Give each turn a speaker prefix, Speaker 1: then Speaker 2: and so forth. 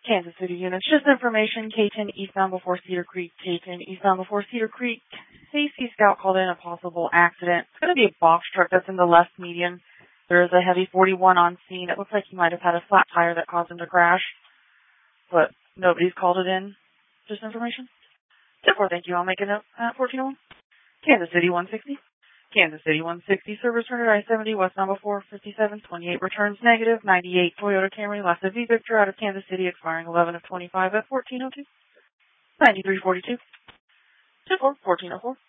Speaker 1: Kansas City units, just information, K10 eastbound before Cedar Creek, K10 eastbound before Cedar Creek. Safety Scout called in a possible accident. It's going to be a box truck that's in the left median. There is a heavy 41 on scene. It looks like he might have had a flat tire that caused him to crash, but nobody's called it in. Just information. Therefore, thank you. I'll make a note at 1401. Kansas City 160. Kansas City 160, service turner I-70, westbound before 5728, returns negative, 98, Toyota Camry, Lassa V Victor out of Kansas City, expiring 11 of 25 at 1402. 9342. 24, 1404.